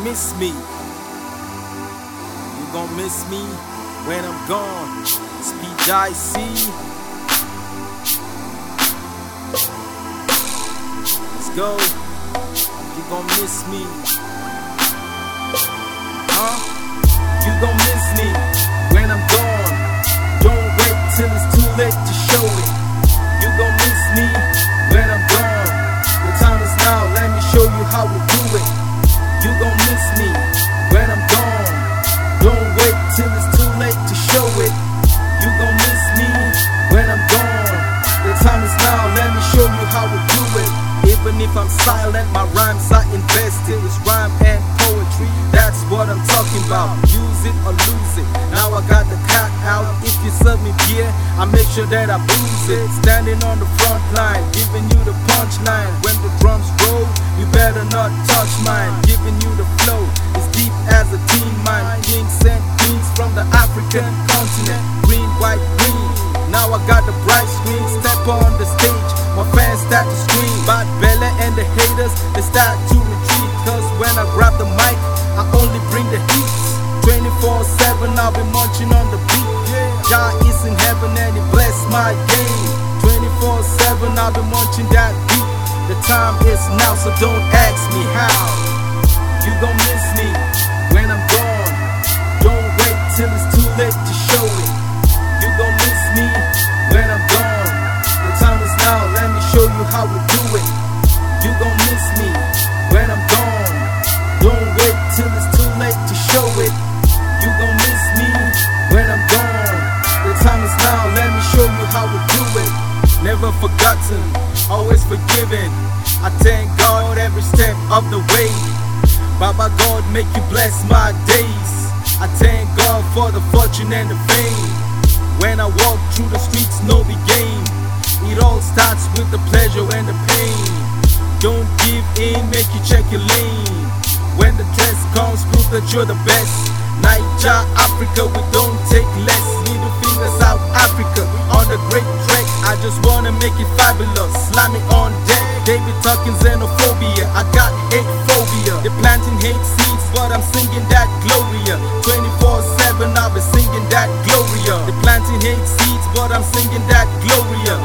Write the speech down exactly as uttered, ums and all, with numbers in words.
miss me. You gon' miss me when I'm gone. Speed I see. Let's go. You gon' miss me. Huh? You gon' miss me when I'm gone. Don't wait till it's too late to show it. You gon' miss me when I'm gone. The time is now, let me show you how we do it. You gon' miss me when I'm gone. Don't wait till it's too late to show it. You gon' miss me when I'm gone. The time is now, let me show you how we do it. Even if I'm silent, my rhymes are invested. It's rhyme and poetry, that's what I'm talking about. Use it or lose it, now I got the cat out. If you serve me beer, I make sure that I booze it. Standing on the front line, giving you the punchline. When the drums roll, you better not touch mine. Giving you the flow, it's deep as a teen mine. Kings and queens from the African continent. Green, white, green, now I got the bright screen. Step on the stage, my fans start to scream. Bad Bella and the haters, they start to retreat. Cause when I grab the mic, I only bring the heat. Twenty-four seven, I'll be munching on the beat. Jah is in heaven and he bless my game. Twenty-four seven, I'll be munching that beat. The time is now, so don't ask me how. You gon' miss me when I'm gone. Don't wait till it's too late to show it. You gon' miss me when I'm gone. The time is now, let me show you how we do it. You gon' miss me when I'm gone. Don't wait till it's too late to show it. You gon' miss me when I'm gone. The time is now, let me show you how we do it. Never forgotten, always forgiven. I thank God every step of the way. Baba God, make you bless my days. I thank God for the fortune and the fame. When I walk through the streets, no be game. It all starts with the pleasure and the pain. Don't give in, make you check your lane. When the test comes, prove that you're the best. Niger, Africa, we don't take less. Middle finger, South Africa, on the great trek. I just wanna make it fabulous. Slamming on deck, they be talking xenophobia. I got hate phobia. They planting hate seeds, but I'm singing that Gloria. Twenty-four seven, I'll be singing that Gloria. They planting hate seeds, but I'm singing that Gloria.